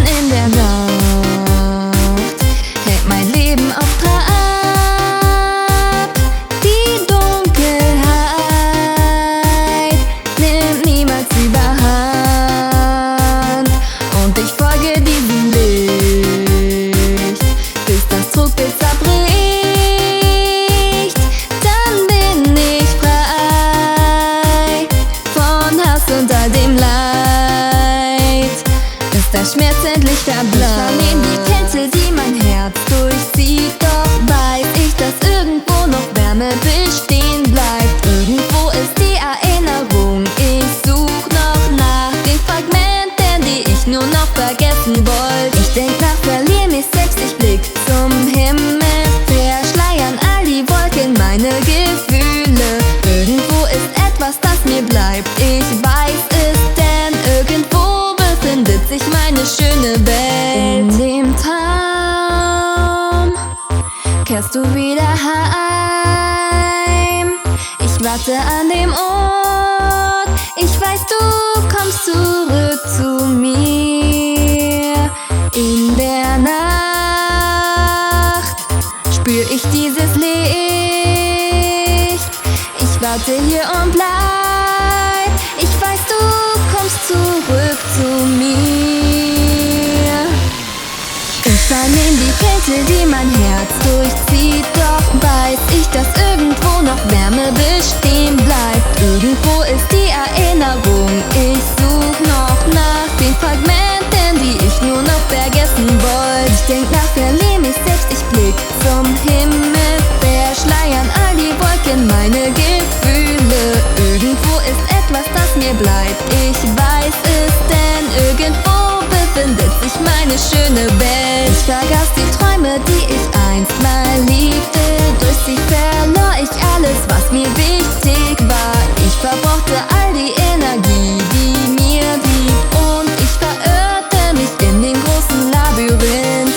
in der Nacht hält mein Leben auf Trab. Die Dunkelheit nimmt niemals überhand und ich folge diesem Licht, bis das Trugbild zerbricht. Dann bin ich frei von Hass und all dem Leid, bis der Schmerz endlich verblasst. Ich vernehme die Kälte, die mein Herz durchzieht, doch weiß ich, dass irgendwo noch Wärme bestehen bleibt. Irgendwo ist die Erinnerung, ich such noch nach den Fragmenten, die ich nur noch vergessen wollte. Ich denk nach, verlier mich selbst, ich blick zum Himmel, verschleiern all die Wolken meine Gefühle. Irgendwo ist etwas, das mir bleibt, ich weiß es, denn irgendwo befindet sich meine schöne Welt. In dem Traum kehrst du wieder heim. Ich warte an dem Ort, ich weiß, du kommst zurück zu mir. In der Nacht spür ich dieses Licht. Ich warte hier und bleib, ich weiß, du kommst zurück zu mir. Ich vernehm die Kälte, die mein Herz durchzieht, doch weiß ich, dass irgendwo noch Wärme bestehen bleibt. Irgendwo ist die Erinnerung, ich such noch nach den Fragmenten, die ich nur noch vergessen wollte. Ich denk nach, verlier mich selbst, ich blick zum Himmel, verschleiern all die Wolken meine Gefühle. Irgendwo ist etwas, das mir bleibt, ich weiß es, denn irgendwo befindet sich meine schöne Welt. Ich vergaß die Träume, die ich einst mal liebte, durch sie verlor ich alles, was mir wichtig war. Ich verbrauchte all die Energie, die mir blieb, und ich verirrte mich in den großen Labyrinth.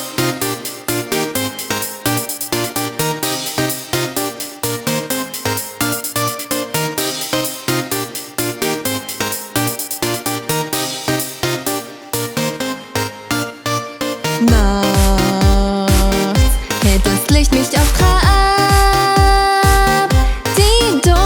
Nachts hält das Licht mich auf Trab. Die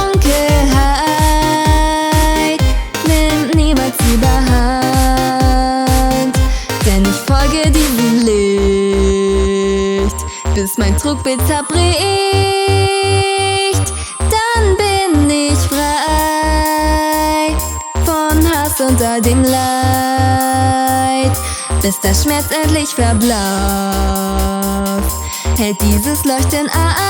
Dunkelheit nimmt niemals überhand, denn ich folge diesem Licht, bis mein Trugbild zerbricht. Dann bin ich frei von Hass und all dem Leid, bis der Schmerz endlich verblasst, hält dieses Leuchten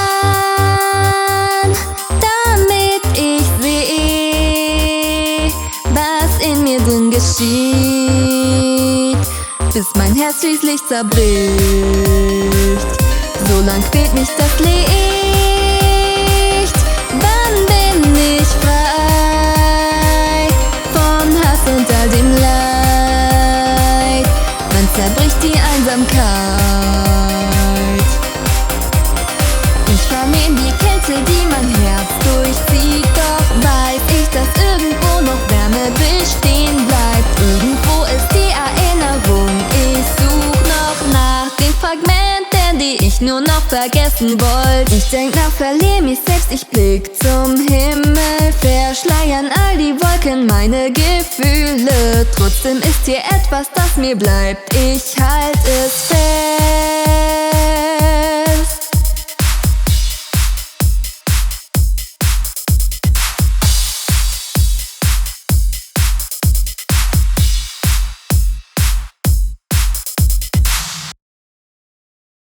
an, damit ich sehe, was in mir drin geschieht, bis mein Herz schließlich zerbricht. So lang quält mich das Licht, wann bin ich frei von Hass und all dem Leid, wann zerbricht die Einsamkeit. Ich vernehm die Kälte, die mein Herz durchzieht, doch weiß ich, dass irgendwo noch Wärme bestehen bleibt. Irgendwo ist die Erinnerung, ich such noch nach den Fragmenten, die ich nur noch vergessen wollte. Ich denk nach, verlier mich selbst, ich blick zum Himmel, verschleiern all die Wolken meine Gefühle. Trotzdem ist hier etwas, das mir bleibt, ich halte